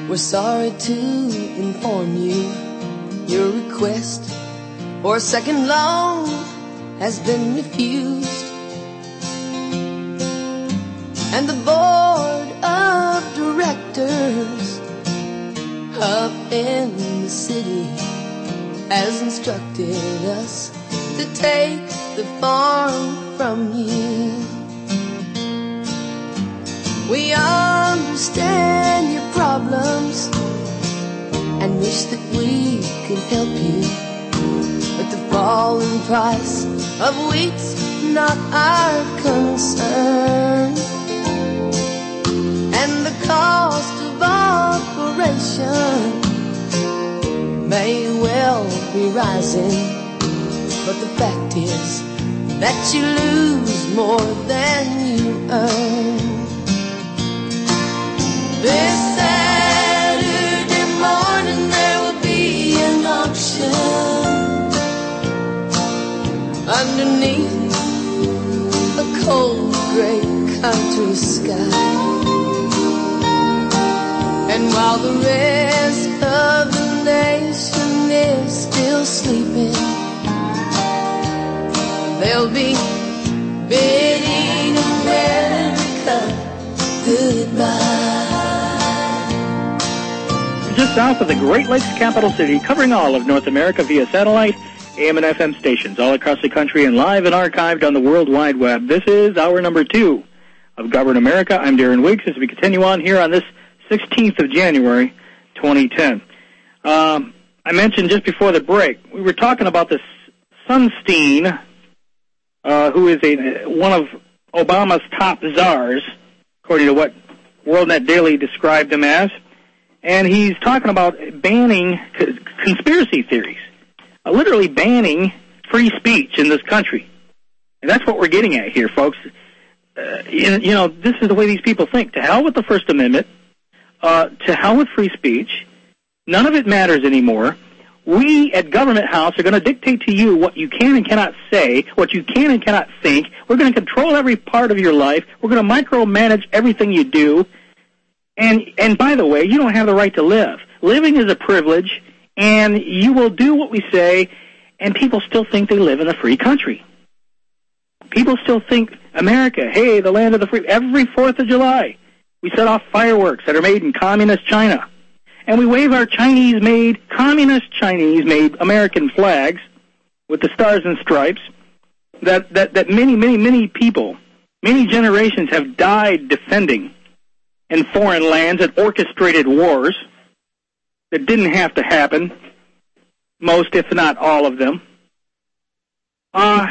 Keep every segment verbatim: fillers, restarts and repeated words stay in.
We're sorry to inform you your request for a second loan has been refused, and the board of directors up in the city has instructed us to take the farm from you. We understand your problems and wish that we could help you, but the falling price of wheat's not our concern, and the cost of operation may well be rising, but the fact is that you lose more than you earn. This Saturday morning there will be an auction underneath a cold gray country sky, and while the rest of the nation is still sleeping, they'll be bidding America goodbye. Just south of the Great Lakes capital city, covering all of North America via satellite, A M and F M stations all across the country, and live and archived on the World Wide Web. This is hour number two of Govern America. I'm Darren Weeks as we continue on here on this sixteenth of January, twenty ten. Um, I mentioned just before the break, we were talking about this Sunstein, uh, who is a one of Obama's top czars, according to what WorldNet Daily described him as. And he's talking about banning c- conspiracy theories, uh, literally banning free speech in this country. And that's what we're getting at here, folks. Uh, you, you know, this is the way these people think. To hell with the First Amendment. Uh, to hell with free speech. None of it matters anymore. We at Government House are going to dictate to you what you can and cannot say, what you can and cannot think. We're going to control every part of your life. We're going to micromanage everything you do. And, and by the way, you don't have the right to live. Living is a privilege, and you will do what we say, and people still think they live in a free country. People still think America, hey, the land of the free. Every fourth of July, we set off fireworks that are made in communist China. And we wave our Chinese-made, communist Chinese-made American flags with the stars and stripes that, that, that many, many, many people, many generations have died defending in foreign lands and orchestrated wars that didn't have to happen, most, if not all of them. Uh,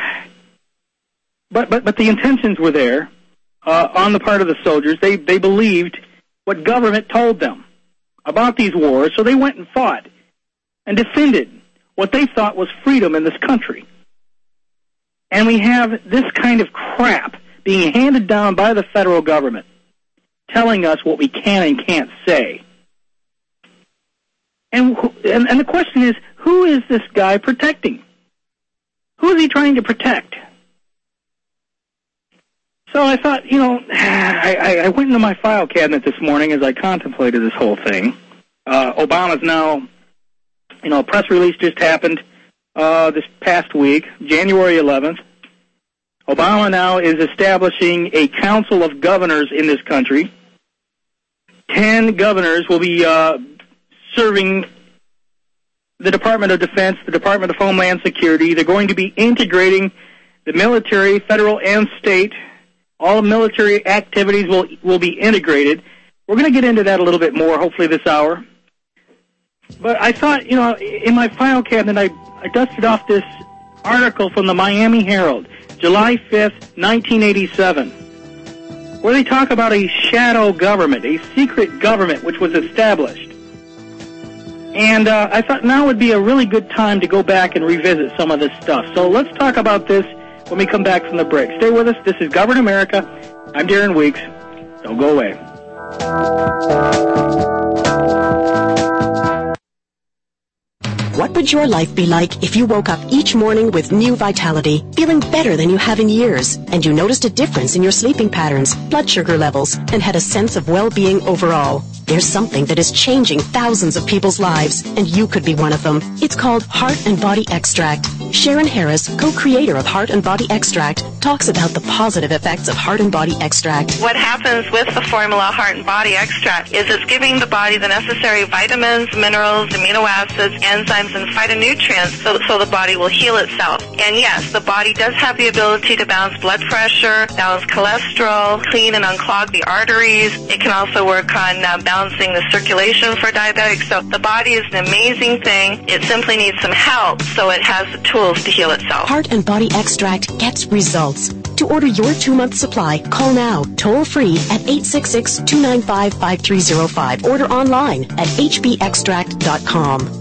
but, but, but the intentions were there uh, on the part of the soldiers. They, they believed what government told them about these wars, so they went and fought and defended what they thought was freedom in this country. And we have this kind of crap being handed down by the federal government, telling us what we can and can't say. And, and and the question is, who is this guy protecting? Who is he trying to protect? So I thought, you know, I, I went into my file cabinet this morning as I contemplated this whole thing. Uh, Obama's now, you know, a press release just happened uh, this past week, January eleventh. Obama now is establishing a council of governors in this country. Ten governors will be uh, serving the Department of Defense, the Department of Homeland Security. They're going to be integrating the military, federal and state. All military activities will will be integrated. We're going to get into that a little bit more, hopefully this hour. But I thought, you know, in my file cabinet, I, I dusted off this article from the Miami Herald, July fifth, nineteen eighty-seven, where they talk about a shadow government, a secret government which was established. And uh, I thought now would be a really good time to go back and revisit some of this stuff. So let's talk about this when we come back from the break. Stay with us. This is Govern America. I'm Darren Weeks. Don't go away. What would your life be like if you woke up each morning with new vitality, feeling better than you have in years, and you noticed a difference in your sleeping patterns, blood sugar levels, and had a sense of well-being overall? There's something that is changing thousands of people's lives, and you could be one of them. It's called Heart and Body Extract. Sharon Harris, co-creator of Heart and Body Extract, talks about the positive effects of Heart and Body Extract. What happens with the formula Heart and Body Extract is it's giving the body the necessary vitamins, minerals, amino acids, enzymes, and phytonutrients so, so the body will heal itself. And yes, the body does have the ability to balance blood pressure, balance cholesterol, clean and unclog the arteries. It can also work on uh, balancing the circulation for diabetics. So the body is an amazing thing. It simply needs some help so it has the tools to heal itself. Heart and Body Extract gets results. To order your two-month supply, call now, toll-free at eight six six, two nine five, five three zero five. Order online at h b extract dot com.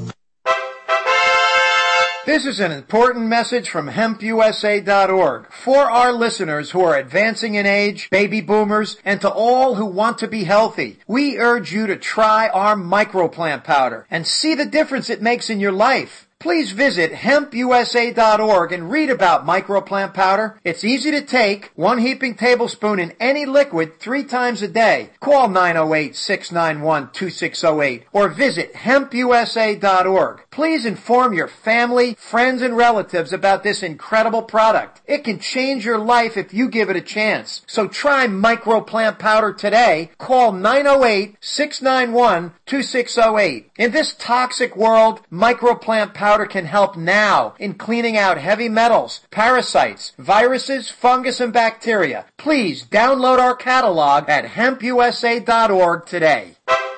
This is an important message from hemp u s a dot org. For our listeners who are advancing in age, baby boomers, and to all who want to be healthy, we urge you to try our microplant powder and see the difference it makes in your life. Please visit hemp u s a dot org and read about microplant powder. It's easy to take, one heaping tablespoon in any liquid three times a day. Call nine oh eight, six nine one, two six oh eight or visit hemp u s a dot org. Please inform your family, friends, and relatives about this incredible product. It can change your life if you give it a chance. So try microplant powder today. Call nine oh eight, six nine one, two six oh eight. In this toxic world, microplant powder Powder can help now in cleaning out heavy metals, parasites, viruses, fungus, and bacteria. Please download our catalog at hemp u s a dot org today.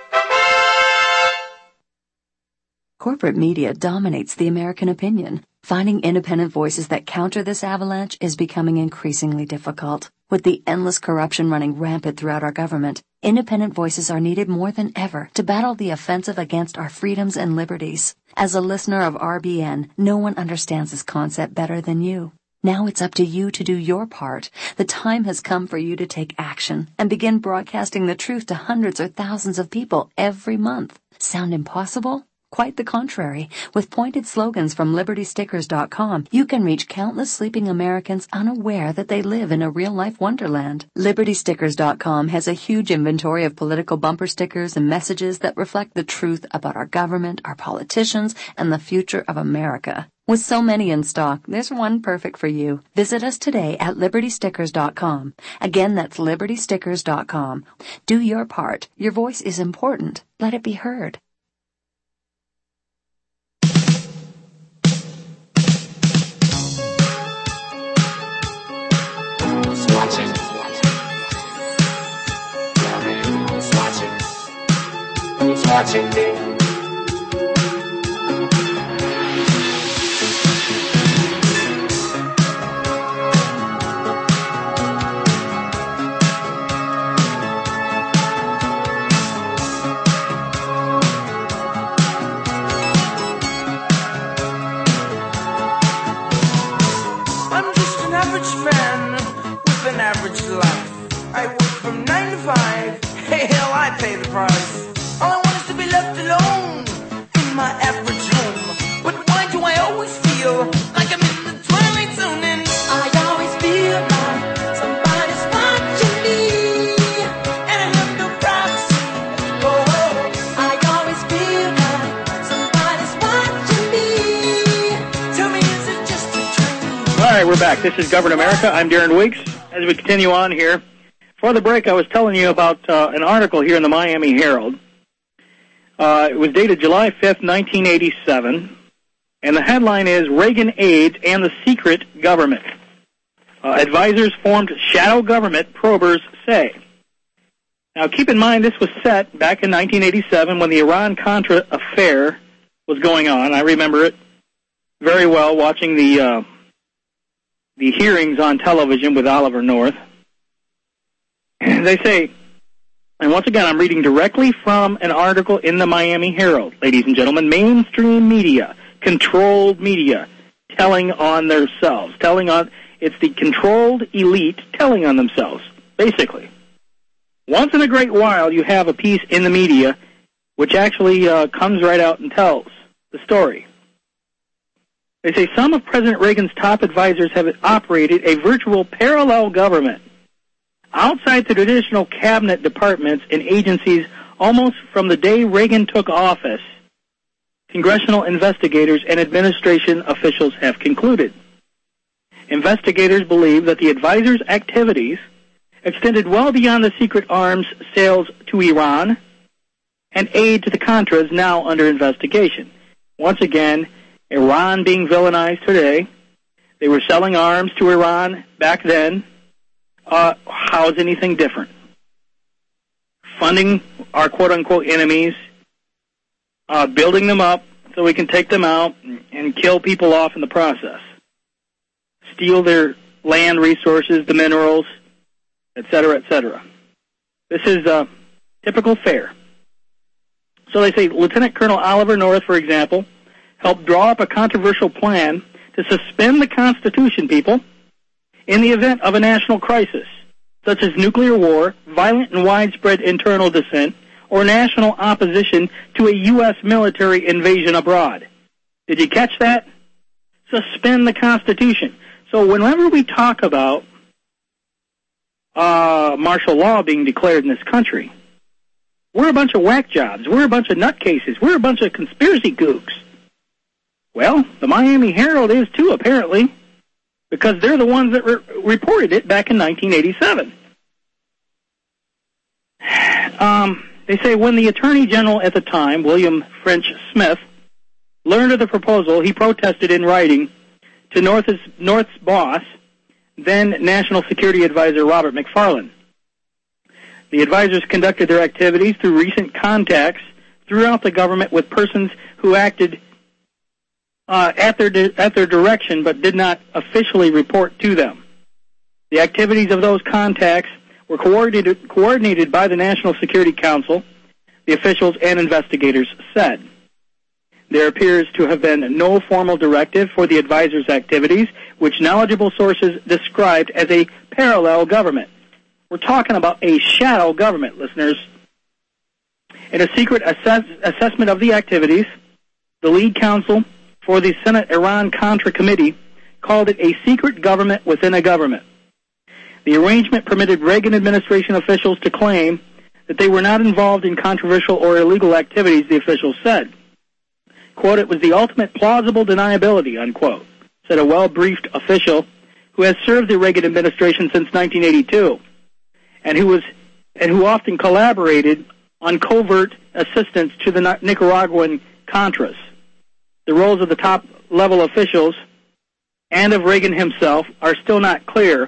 Corporate media dominates the American opinion. Finding independent voices that counter this avalanche is becoming increasingly difficult. With the endless corruption running rampant throughout our government, independent voices are needed more than ever to battle the offensive against our freedoms and liberties. As a listener of R B N, no one understands this concept better than you. Now it's up to you to do your part. The time has come for you to take action and begin broadcasting the truth to hundreds or thousands of people every month. Sound impossible? Quite the contrary. With pointed slogans from liberty stickers dot com, you can reach countless sleeping Americans unaware that they live in a real-life wonderland. liberty stickers dot com has a huge inventory of political bumper stickers and messages that reflect the truth about our government, our politicians, and the future of America. With so many in stock, there's one perfect for you. Visit us today at liberty stickers dot com. Again, that's liberty stickers dot com. Do your part. Your voice is important. Let it be heard. Watching. Tell me who's watching. Who's watching me? I'm just an average fan with an average life. I work from nine to five. Hey, hell, I pay the price. All I want is to be left alone in my average home. But why do I always feel like I'm in the twilight zone? And I always feel like somebody's watching me, and I have no privacy. Oh, I always feel like somebody's watching me. Tell me, is it just a dream? All right, we're back. This is Govern America. I'm Darren Weeks. As we continue on here, before the break, I was telling you about uh, an article here in the Miami Herald. Uh, it was dated July fifth, nineteen eighty-seven, and the headline is Reagan Aides and the Secret Government. Uh, advisors formed shadow government, probers say. Now, keep in mind, this was set back in nineteen eighty-seven when the Iran-Contra affair was going on. I remember it very well, watching the uh, the hearings on television with Oliver North. And they say, and once again, I'm reading directly from an article in the Miami Herald. Ladies and gentlemen, mainstream media, controlled media, telling on themselves. Telling on, it's the controlled elite telling on themselves, basically. Once in a great while, you have a piece in the media which actually uh, comes right out and tells the story. They say some of President Reagan's top advisors have operated a virtual parallel government outside the traditional cabinet departments and agencies almost from the day Reagan took office, congressional investigators and administration officials have concluded. Investigators believe that the advisor's activities extended well beyond the secret arms sales to Iran and aid to the Contras now under investigation. Once again, Iran being villainized today. They were selling arms to Iran back then. Uh, how is anything different? Funding our quote-unquote enemies, uh, building them up so we can take them out and kill people off in the process. Steal their land resources, the minerals, et cetera, et cetera. This is uh, typical fare. So they say Lieutenant Colonel Oliver North, for example, helped draw up a controversial plan to suspend the Constitution, people, in the event of a national crisis, such as nuclear war, violent and widespread internal dissent, or national opposition to a U S military invasion abroad. Did you catch that? Suspend the Constitution. So whenever we talk about uh, martial law being declared in this country, we're a bunch of whack jobs. We're a bunch of nutcases. We're a bunch of conspiracy gooks. Well, the Miami Herald is too, apparently, because they're the ones that re- reported it back in nineteen eighty-seven. Um, they say when the Attorney General at the time, William French Smith, learned of the proposal, he protested in writing to North's, North's boss, then National Security Advisor Robert McFarlane. The advisors conducted their activities through recent contacts throughout the government with persons who acted uh, at their di- at their direction but did not officially report to them. The activities of those contacts were coordinated, coordinated by the National Security Council, the officials and investigators said. There appears to have been no formal directive for the advisors' activities, which knowledgeable sources described as a parallel government. We're talking about a shadow government, listeners. In a secret assess- assessment of the activities, the lead counsel for the Senate Iran-Contra Committee called it a secret government within a government. The arrangement permitted Reagan administration officials to claim that they were not involved in controversial or illegal activities, the officials said. Quote, it was the ultimate plausible deniability, unquote, said a well-briefed official who has served the Reagan administration since nineteen eighty-two. And who was, and who often collaborated on covert assistance to the Nicaraguan Contras. The roles of the top-level officials and of Reagan himself are still not clear.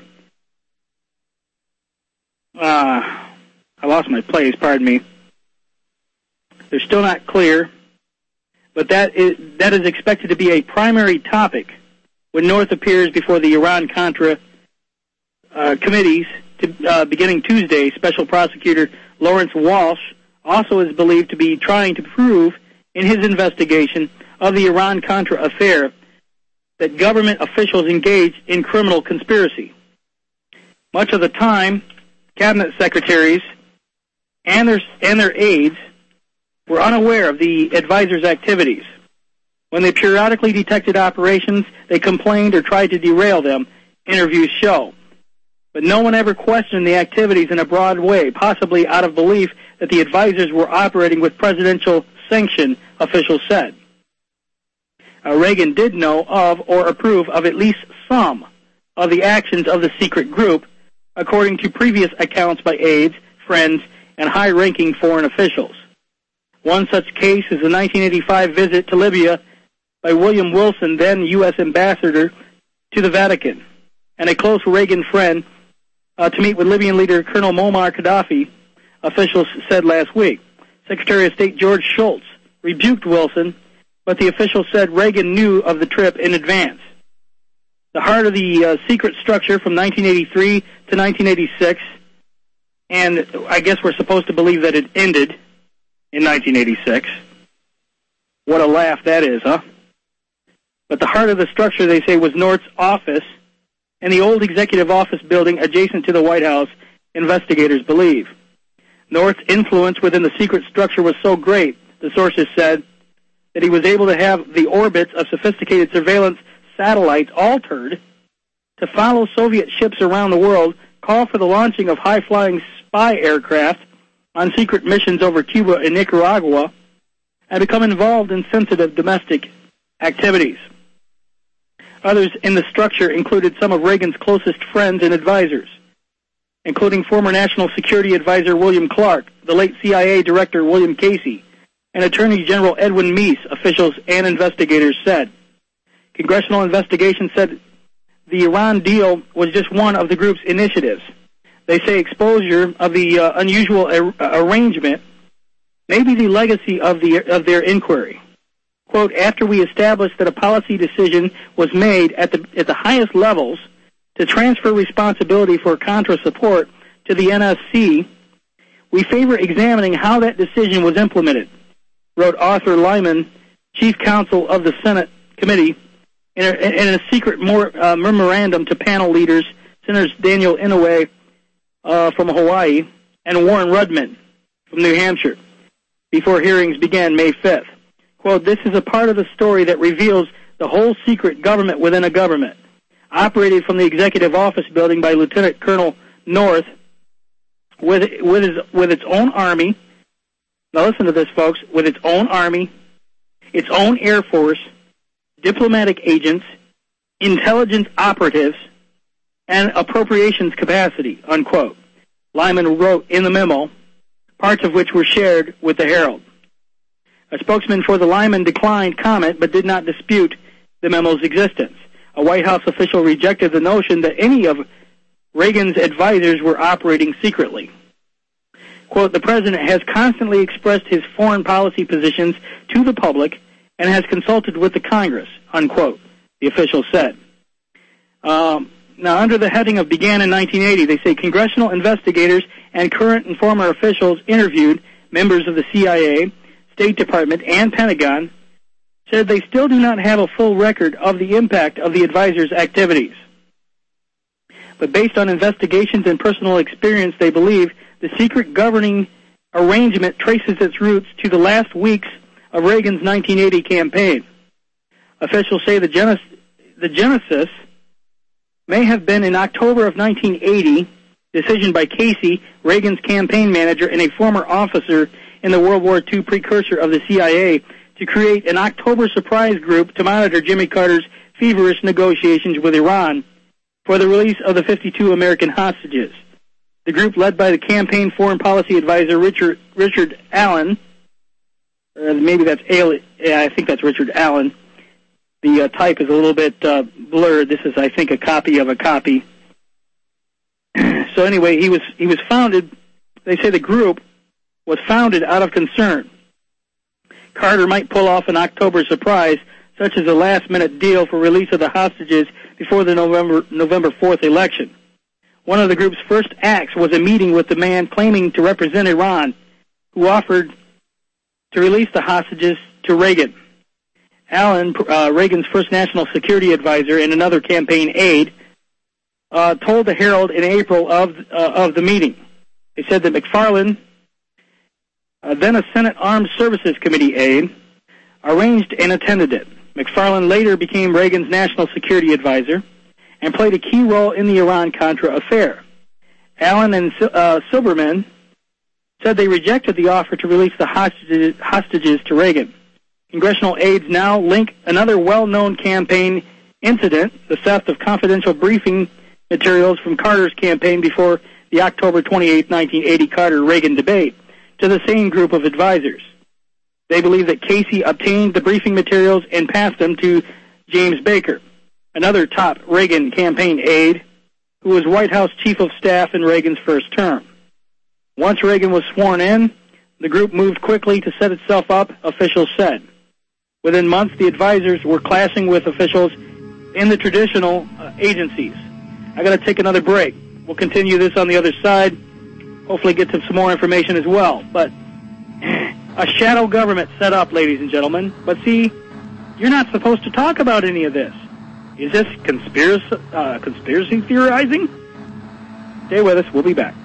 Uh, I lost my place, pardon me. They're still not clear, but that is, that is expected to be a primary topic when North appears before the Iran-Contra uh, committees. To, uh, beginning Tuesday, Special Prosecutor Lawrence Walsh also is believed to be trying to prove in his investigation of the Iran-Contra affair that government officials engaged in criminal conspiracy. Much of the time, cabinet secretaries and their, and their aides were unaware of the advisors' activities. When they periodically detected operations, they complained or tried to derail them, interviews show. But no one ever questioned the activities in a broad way, possibly out of belief that the advisors were operating with presidential sanction, officials said. Uh, Reagan did know of or approve of at least some of the actions of the secret group, according to previous accounts by aides, friends, and high-ranking foreign officials. One such case is the nineteen eighty-five visit to Libya by William Wilson, then U S ambassador to the Vatican, and a close Reagan friend, Uh, to meet with Libyan leader Colonel Muammar Gaddafi, officials said last week. Secretary of State George Shultz rebuked Wilson, but the official said Reagan knew of the trip in advance. The heart of the uh, secret structure from nineteen eighty-three to nineteen eighty-six, and I guess we're supposed to believe that it ended in nineteen eighty-six. What a laugh that is, huh? But the heart of the structure, they say, was North's office and the old executive office building adjacent to the White House, investigators believe. North's influence within the secret structure was so great, the sources said, that he was able to have the orbits of sophisticated surveillance satellites altered to follow Soviet ships around the world, call for the launching of high-flying spy aircraft, on secret missions over Cuba and Nicaragua and become involved in sensitive domestic activities. Others in the structure included some of Reagan's closest friends and advisors, including former National Security Advisor William Clark, the late C I A Director William Casey, and Attorney General Edwin Meese, officials and investigators said. Congressional investigation said the Iran deal was just one of the group's initiatives. They say exposure of the uh, unusual ar- arrangement may be the legacy of, the, of their inquiry. Quote, after we established that a policy decision was made at the, at the highest levels to transfer responsibility for Contra support to the N S C, we favor examining how that decision was implemented, wrote Arthur Lyman, chief counsel of the Senate committee, in a, in a secret more, uh, memorandum to panel leaders, Senators Daniel Inouye uh, from Hawaii and Warren Rudman from New Hampshire, before hearings began May fifth. Quote, this is a part of the story that reveals the whole secret government within a government, operated from the Executive Office building by Lieutenant Colonel North, with, with, his, with its own army. Now listen to this, folks. With its own army, its own Air Force, diplomatic agents, intelligence operatives, and appropriations capacity, unquote. Lyman wrote in the memo, parts of which were shared with the Herald. A spokesman for the Lyman declined comment but did not dispute the memo's existence. A White House official rejected the notion that any of Reagan's advisors were operating secretly. Quote, the president has constantly expressed his foreign policy positions to the public and has consulted with the Congress, unquote, the official said. Um, now, under the heading of began in nineteen eighty, they say congressional investigators and current and former officials interviewed members of the C I A, State Department, and Pentagon said they still do not have a full record of the impact of the advisors' activities. But based on investigations and personal experience, they believe the secret governing arrangement traces its roots to the last weeks of Reagan's nineteen eighty campaign. Officials say the, genes- the genesis may have been in October of nineteen eighty, decision by Casey, Reagan's campaign manager and a former officer in the World War Two precursor of the C I A, to create an October surprise group to monitor Jimmy Carter's feverish negotiations with Iran for the release of the fifty-two American hostages. The group, led by the campaign foreign policy advisor Richard Richard Allen, or maybe that's Ale, yeah, I think that's Richard Allen. The uh, type is a little bit uh, blurred. This is, I think, a copy of a copy. So anyway, he was he was founded. They say the group was founded out of concern Carter might pull off an October surprise, such as a last-minute deal for release of the hostages before the November November fourth election. One of the group's first acts was a meeting with the man claiming to represent Iran, who offered to release the hostages to Reagan. Allen, uh, Reagan's first national security advisor and another campaign aide, uh, told the Herald in April of uh, of the meeting. They said that McFarland, uh, then a Senate Armed Services Committee aide, arranged and attended it. McFarland later became Reagan's national security advisor and played a key role in the Iran-Contra affair. Allen and uh, Silberman said they rejected the offer to release the hostages, hostages to Reagan. Congressional aides now link another well-known campaign incident, the theft of confidential briefing materials from Carter's campaign before the October twenty-eighth, nineteen eighty Carter-Reagan debate, to the same group of advisors. They believe that Casey obtained the briefing materials and passed them to James Baker, another top Reagan campaign aide who was White House chief of staff in Reagan's first term. Once Reagan was sworn in, the group moved quickly to set itself up, officials said. Within months, the advisors were clashing with officials in the traditional uh, agencies. I got to take another break. We'll continue this on the other side, hopefully get to some more information as well. But a shadow government set up, ladies and gentlemen. But see, you're not supposed to talk about any of this. Is this conspiracy, uh, conspiracy theorizing? Stay with us. We'll be back.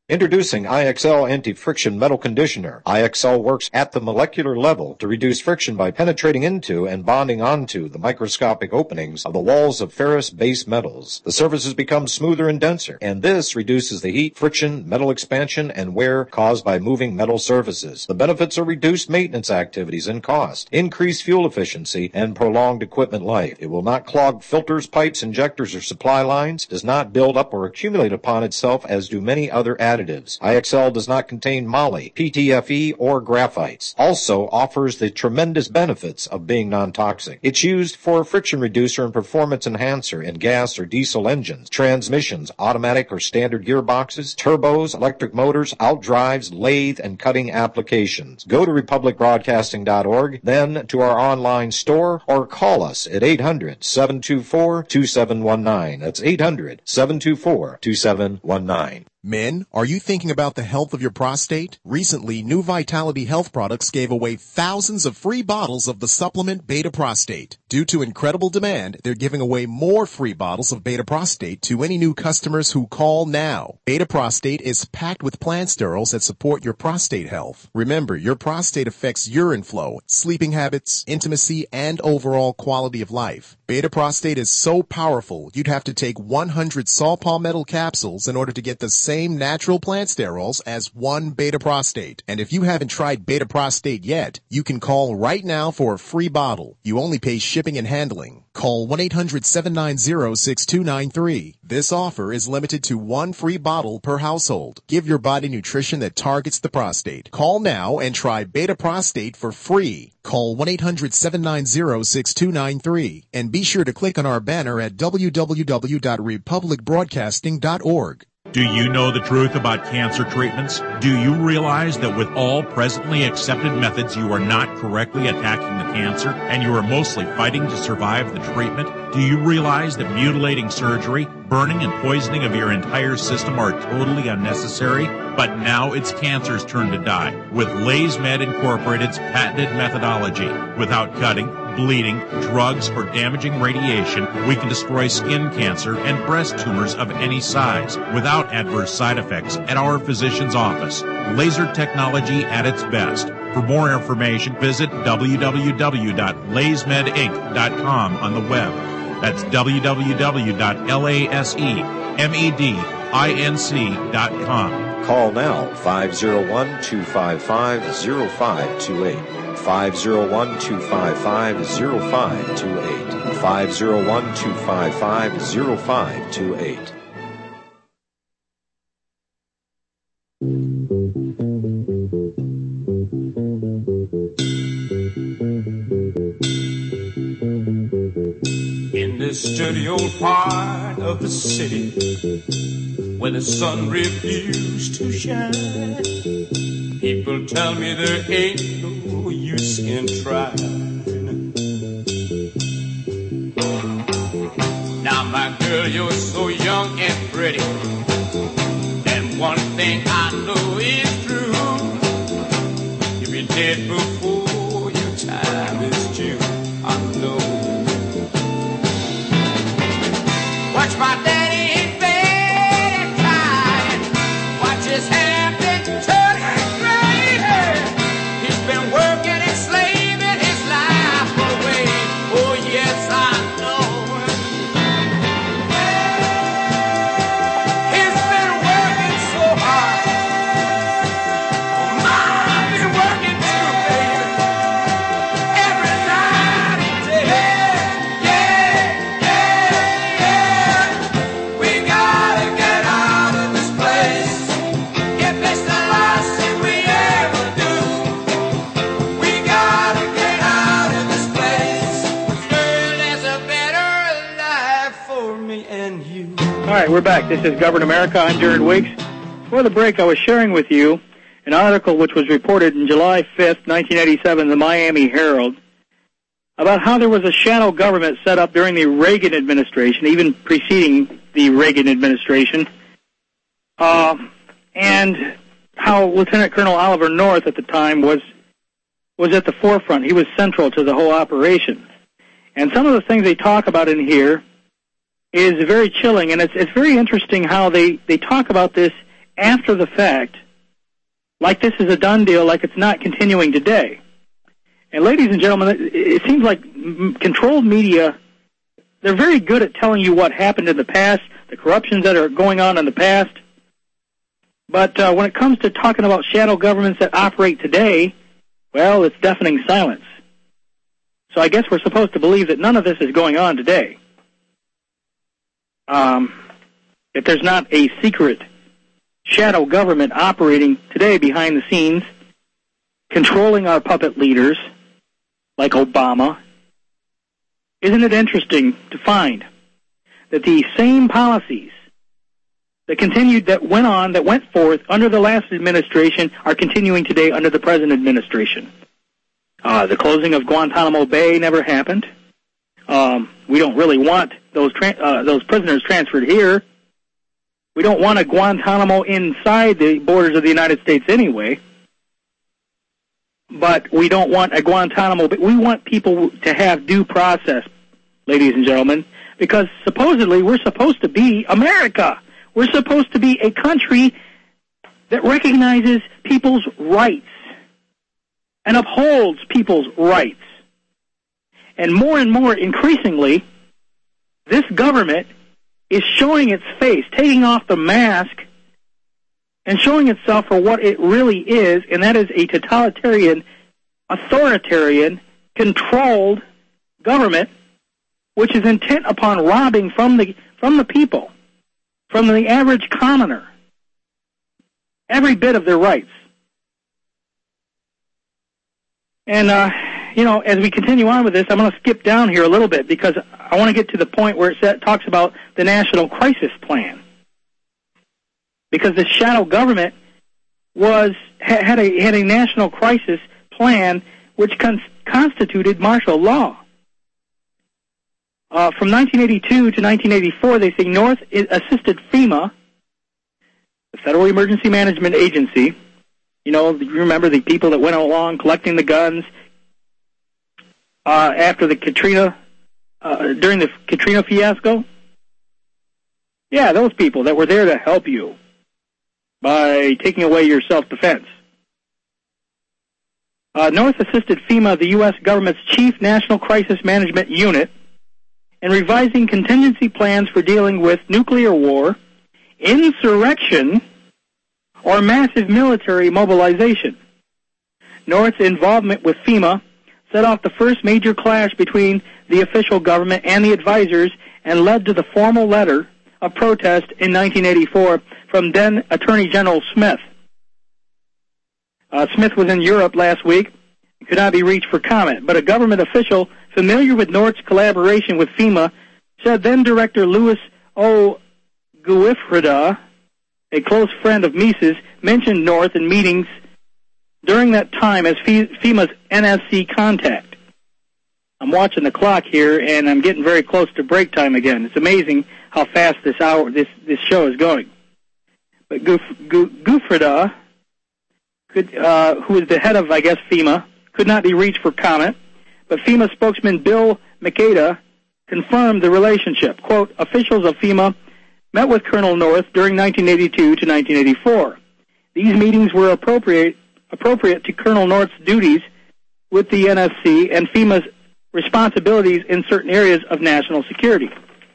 Introducing I X L Anti-Friction Metal Conditioner. I X L works at the molecular level to reduce friction by penetrating into and bonding onto the microscopic openings of the walls of ferrous base metals. The surfaces become smoother and denser, and this reduces the heat, friction, metal expansion, and wear caused by moving metal surfaces. The benefits are reduced maintenance activities and cost, increased fuel efficiency, and prolonged equipment life. It will not clog filters, pipes, injectors, or supply lines, does not build up or accumulate upon itself as do many other additives. Additives. I X L does not contain moly, P T F E, or graphites. Also offers the tremendous benefits of being non-toxic. It's used for a friction reducer and performance enhancer in gas or diesel engines, transmissions, automatic or standard gearboxes, turbos, electric motors, outdrives, lathe, and cutting applications. Go to republic broadcasting dot org, then to our online store, or call us at eight hundred, seven two four, two seven one nine. That's eight hundred, seven two four, two seven one nine. Men, are you thinking about the health of your prostate? Recently, New Vitality Health Products gave away thousands of free bottles of the supplement Beta Prostate. Due to incredible demand, they're giving away more free bottles of Beta Prostate to any new customers who call now. Beta Prostate is packed with plant sterols that support your prostate health. Remember, your prostate affects urine flow, sleeping habits, intimacy, and overall quality of life. Beta Prostate is so powerful, you'd have to take one hundred saw palmetto capsules in order to get the same Same natural plant sterols as one Beta Prostate. And if you haven't tried Beta Prostate yet, you can call right now for a free bottle. You only pay shipping and handling. Call one eight hundred, seven nine zero, six two nine three. This offer is limited to one free bottle per household. Give your body nutrition that targets the prostate. Call now and try Beta Prostate for free. Call one eight hundred, seven nine zero, six two nine three. And be sure to click on our banner at w w w dot republic broadcasting dot org. Do you know the truth about cancer treatments? Do you realize that with all presently accepted methods, you are not correctly attacking the cancer, and you are mostly fighting to survive the treatment? Do you realize that mutilating surgery, burning and poisoning of your entire system are totally unnecessary? But now it's cancer's turn to die. With LaysMed Incorporated's patented methodology, without cutting, bleeding, drugs, or damaging radiation, we can destroy skin cancer and breast tumors of any size without adverse side effects at our physician's office. Laser technology at its best. For more information, visit w w w dot lays med inc dot com on the web. That's w w w dot laysmed inc dot com. Call now, five oh one, two five five, oh five two eight. five oh one, two five five, oh five two eight. five oh one, two five five, oh five two eight. In this dirty old part of the city where the sun refused to shine, people tell me there ain't no use in trying. Now my girl, you're so young and pretty, and one thing I know is true: you'll be dead before your time is due. I know. Watch my daddy in bed crying, watch his hair been turning gray. He's been working and slaving his life away. Oh yes, I know. He's been working so hard. I've been working too, baby, every night and day. Yeah, yeah, yeah. We gotta get out of this place. If it's the last thing we ever do, we gotta get out of this place. Girl, there's a better life for me and you. All right, we're back. This is Govern America. I'm Jared Weeks. Before the break, I was sharing with you an article which was reported in July fifth, nineteen eighty-seven, in the Miami Herald, about how there was a shadow government set up during the Reagan administration, even preceding the Reagan administration, uh, and how Lieutenant Colonel Oliver North at the time was was at the forefront. He was central to the whole operation. And some of the things they talk about in here is very chilling, and it's it's very interesting how they, they talk about this after the fact, like this is a done deal, like it's not continuing today. And ladies and gentlemen, it, it seems like m- controlled media, they're very good at telling you what happened in the past, the corruptions that are going on in the past. But uh, when it comes to talking about shadow governments that operate today, well, it's deafening silence. So I guess we're supposed to believe that none of this is going on today. Um, if there's not a secret shadow government operating today behind the scenes, controlling our puppet leaders, like Obama, isn't it interesting to find that the same policies that continued, that went on, that went forth under the last administration are continuing today under the present administration? Uh, the closing of Guantanamo Bay never happened. Um, we don't really want those tra- uh, those prisoners transferred here. We don't want a Guantanamo inside the borders of the United States anyway. But we don't want a Guantanamo. But we want people to have due process, ladies and gentlemen, because supposedly we're supposed to be America. We're supposed to be a country that recognizes people's rights and upholds people's rights. And more and more increasingly, this government is showing its face, taking off the mask, and showing itself for what it really is, and that is a totalitarian, authoritarian, controlled government which is intent upon robbing from the from the people, from the average commoner, every bit of their rights. And, uh, you know, as we continue on with this, I'm going to skip down here a little bit because I want to get to the point where it sa- talks about the National Crisis Plan. Because the shadow government was had a had a national crisis plan which con- constituted martial law. Uh, from nineteen eighty-two to nineteen eighty-four, they say North assisted FEMA, the Federal Emergency Management Agency. You know, you remember the people that went along collecting the guns uh, after the Katrina, uh, during the Katrina fiasco? Yeah, those people that were there to help you by taking away your self-defense. Uh, North assisted FEMA, the U S government's chief national crisis management unit, in revising contingency plans for dealing with nuclear war, insurrection, or massive military mobilization. North's involvement with FEMA set off the first major clash between the official government and the advisors and led to the formal letter of protest in nineteen eighty-four from then Attorney General Smith. Uh, Smith was in Europe last week and could not be reached for comment, but a government official familiar with North's collaboration with FEMA said then Director Louis O. Guifrida, a close friend of Mises, mentioned North in meetings during that time as FEMA's N S C contact. I'm watching the clock here, and I'm getting very close to break time again. It's amazing how fast this hour, this, this show is going. But Guifrida, could, uh, who is the head of, I guess, FEMA, could not be reached for comment, but FEMA spokesman Bill Makeda confirmed the relationship. Quote, officials of FEMA met with Colonel North during nineteen eighty-two to nineteen eighty-four. These meetings were appropriate appropriate to Colonel North's duties with the N S C and FEMA's responsibilities in certain areas of national security.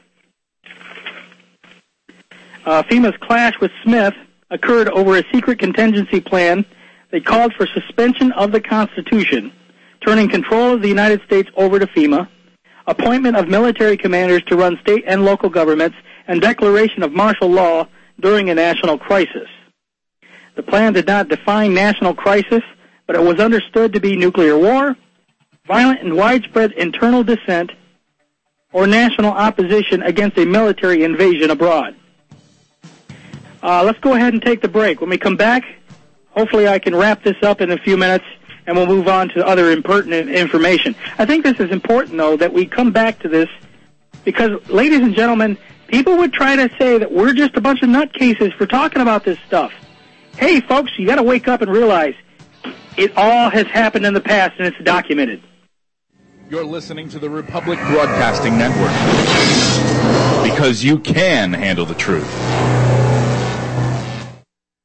Uh, FEMA's clash with Smith occurred over a secret contingency plan that called for suspension of the Constitution, turning control of the United States over to FEMA, appointment of military commanders to run state and local governments, and declaration of martial law during a national crisis. The plan did not define national crisis, but it was understood to be nuclear war, violent and widespread internal dissent, or national opposition against a military invasion abroad. Uh, let's go ahead and take the break. When we come back, hopefully I can wrap this up in a few minutes, and we'll move on to other impertinent information. I think this is important, though, that we come back to this, because, ladies and gentlemen, people would try to say that we're just a bunch of nutcases for talking about this stuff. Hey, folks, you got to wake up and realize it all has happened in the past, and it's documented. You're listening to the Republic Broadcasting Network, because you can handle the truth.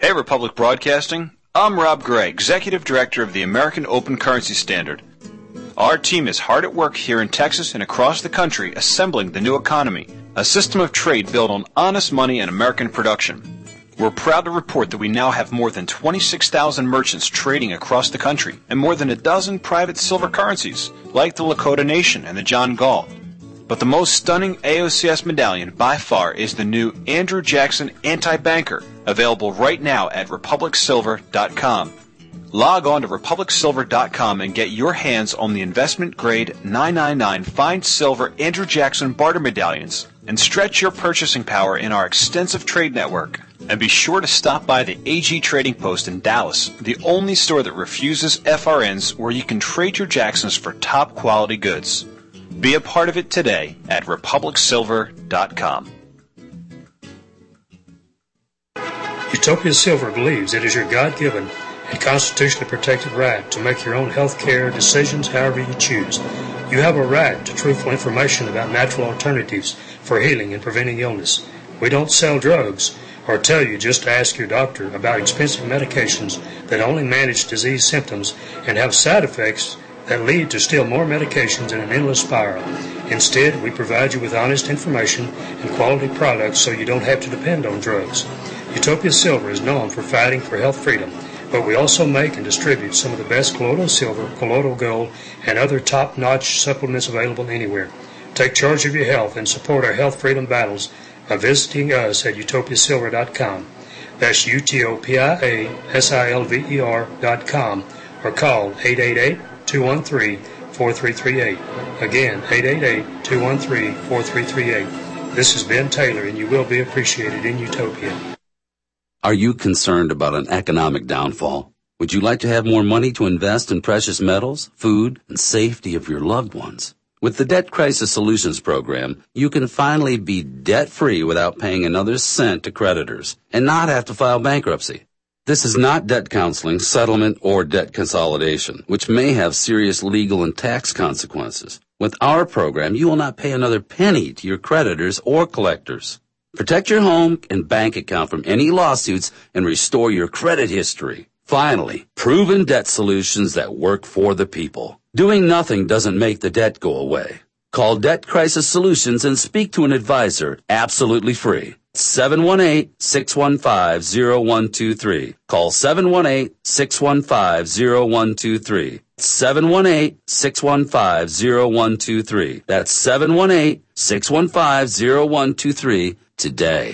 Hey, Republic Broadcasting. I'm Rob Gray, Executive Director of the American Open Currency Standard. Our team is hard at work here in Texas and across the country assembling the new economy, a system of trade built on honest money and American production. We're proud to report that we now have more than twenty-six thousand merchants trading across the country and more than a dozen private silver currencies, like the Lakota Nation and the John Galt. But the most stunning A O C S medallion by far is the new Andrew Jackson Anti-Banker, available right now at republic silver dot com. Log on to republic silver dot com and get your hands on the investment-grade nine ninety-nine fine silver Andrew Jackson barter medallions and stretch your purchasing power in our extensive trade network. And be sure to stop by the A G Trading Post in Dallas, the only store that refuses F R Ns where you can trade your Jacksons for top-quality goods. Be a part of it today at republic silver dot com. Utopia Silver believes it is your God-given and constitutionally protected right to make your own health care decisions however you choose. You have a right to truthful information about natural alternatives for healing and preventing illness. We don't sell drugs or tell you just to ask your doctor about expensive medications that only manage disease symptoms and have side effects that lead to still more medications in an endless spiral. Instead, we provide you with honest information and quality products so you don't have to depend on drugs. Utopia Silver is known for fighting for health freedom, but we also make and distribute some of the best colloidal silver, colloidal gold, and other top-notch supplements available anywhere. Take charge of your health and support our health freedom battles by visiting us at utopia silver dot com. That's U T O P I A S I L V E R dot com or call eight eight eight, two one three, four three three eight. Again, eight eight eight, two one three, four three three eight. This is Ben Taylor, and you will be appreciated in Utopia. Are you concerned about an economic downfall? Would you like to have more money to invest in precious metals, food, and safety of your loved ones? With the Debt Crisis Solutions Program, you can finally be debt-free without paying another cent to creditors and not have to file bankruptcy. This is not debt counseling, settlement, or debt consolidation, which may have serious legal and tax consequences. With our program, you will not pay another penny to your creditors or collectors. Protect your home and bank account from any lawsuits and restore your credit history. Finally, proven debt solutions that work for the people. Doing nothing doesn't make the debt go away. Call Debt Crisis Solutions and speak to an advisor absolutely free. seven one eight, six one five, zero one two three. Call seven one eight, six one five, zero one two three. seven one eight, six one five, zero one two three. That's seven one eight, six one five, zero one two three today.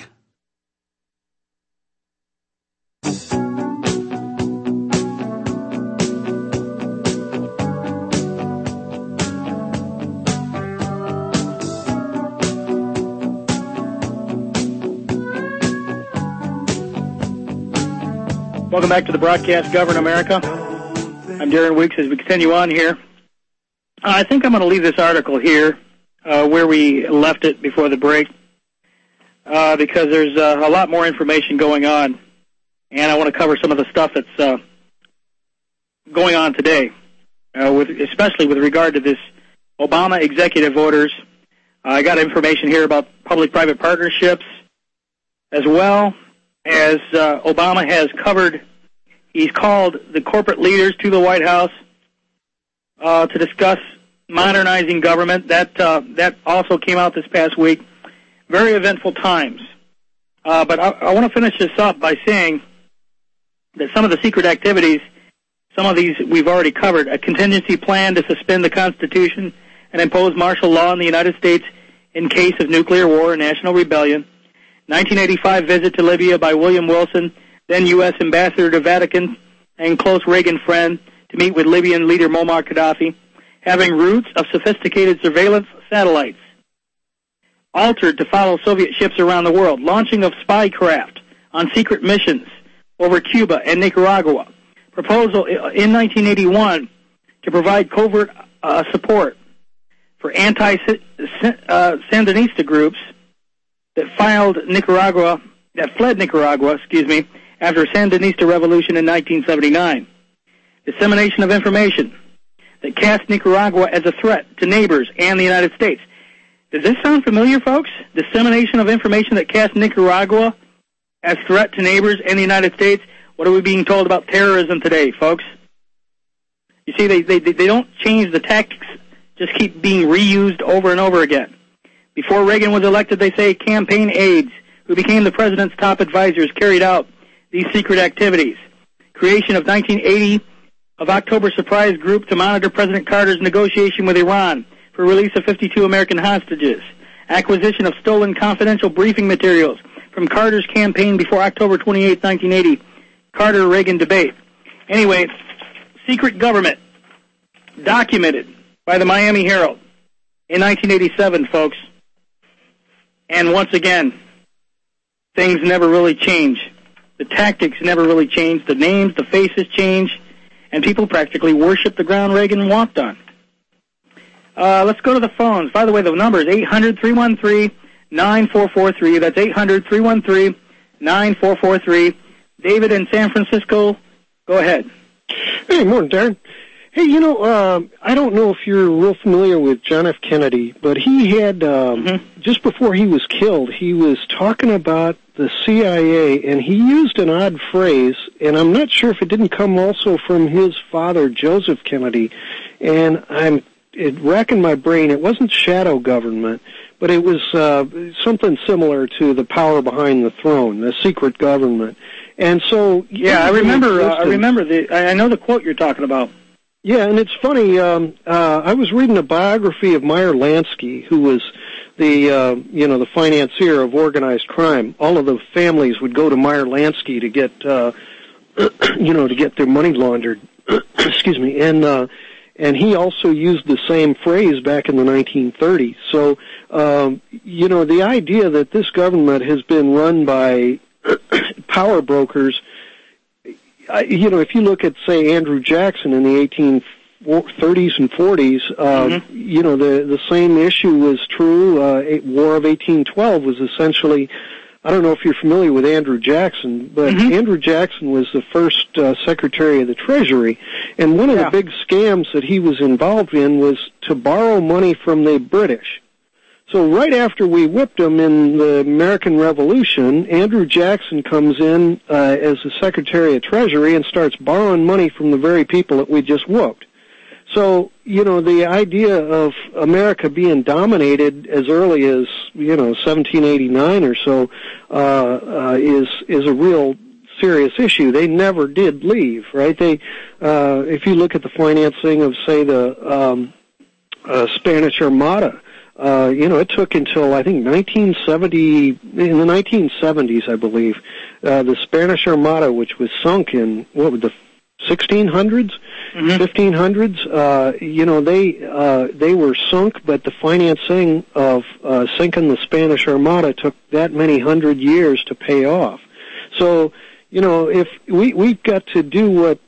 Welcome back to the broadcast, Govern America. I'm Darren Weeks as we continue on here. Uh, I think I'm going to leave this article here uh, where we left it before the break uh, because there's uh, a lot more information going on, and I want to cover some of the stuff that's uh, going on today, uh, with especially with regard to this Obama executive orders. Uh, I got information here about public-private partnerships as well. As uh, Obama has covered, he's called the corporate leaders to the White House uh, to discuss modernizing government. That uh, that also came out this past week. Very eventful times. Uh, but I, I want to finish this up by saying that some of the secret activities, some of these we've already covered. A contingency plan to suspend the Constitution and impose martial law in the United States in case of nuclear war or national rebellion. nineteen eighty-five visit to Libya by William Wilson, then U S ambassador to Vatican and close Reagan friend, to meet with Libyan leader Muammar Gaddafi, having routes of sophisticated surveillance satellites, altered to follow Soviet ships around the world, launching of spy craft on secret missions over Cuba and Nicaragua, proposal in nineteen eighty-one to provide covert uh, support for anti-Sandinista groups that filed Nicaragua, that fled Nicaragua, excuse me, after a Sandinista revolution in nineteen seventy-nine. Dissemination of information that cast Nicaragua as a threat to neighbors and the United States. Does this sound familiar, folks? Dissemination of information that cast Nicaragua as threat to neighbors and the United States. What are we being told about terrorism today, folks? You see, they, they, they don't change the tactics, just keep being reused over and over again. Before Reagan was elected, they say campaign aides, who became the president's top advisors, carried out these secret activities. Creation of nineteen eighty of October Surprise Group to monitor President Carter's negotiation with Iran for release of fifty-two American hostages. Acquisition of stolen confidential briefing materials from Carter's campaign before October twenty-eighth, nineteen eighty, Carter-Reagan debate. Anyway, secret government documented by the Miami Herald in nineteen eighty-seven, folks. And once again, things never really change. The tactics never really change. The names, the faces change, and people practically worship the ground Reagan walked on. Uh, let's go to the phones. By the way, the number is eight hundred, three one three, nine four four three. That's eight hundred, three one three, nine four four three. David in San Francisco, go ahead. Hey, morning, Darren. Hey, you know, uh, I don't know if you're real familiar with John F. Kennedy, but he had, um, mm-hmm. just before he was killed, he was talking about the C I A, and he used an odd phrase, and I'm not sure if it didn't come also from his father, Joseph Kennedy, and I'm it racking my brain. It wasn't shadow government, but it was uh, something similar to the power behind the throne, the secret government. And so, yeah, I remember. Uh, I remember the. I know the quote you're talking about. Yeah, and it's funny. Um, uh, I was reading a biography of Meyer Lansky, who was the uh, you know the financier of organized crime. All of the families would go to Meyer Lansky to get uh, you know to get their money laundered. Excuse me, and uh, and he also used the same phrase back in the nineteen thirties. So um, you know the idea that this government has been run by power brokers. Uh, you know, if you look at, say, Andrew Jackson in the eighteen thirties and forties, uh, mm-hmm. you know, the the same issue was true. Uh, War of eighteen twelve was essentially, I don't know if you're familiar with Andrew Jackson, but mm-hmm. Andrew Jackson was the first uh, Secretary of the Treasury, and one of yeah. the big scams that he was involved in was to borrow money from the British. So right after we whipped them in the American Revolution, Andrew Jackson comes in uh, as the Secretary of Treasury and starts borrowing money from the very people that we just whooped. So, you know, the idea of America being dominated as early as, you know, seventeen eighty-nine or so uh, uh, is is a real serious issue. They never did leave, right? They, uh, if you look at the financing of, say, the um, uh, Spanish Armada, Uh, you know, it took until, I think, nineteen seventy, in the nineteen seventies, I believe, uh, the Spanish Armada, which was sunk in, what was the sixteen hundreds, mm-hmm. fifteen hundreds, uh, you know, they, uh, they were sunk, but the financing of, uh, sinking the Spanish Armada took that many hundred years to pay off. So, you know, if we, we've got to do what,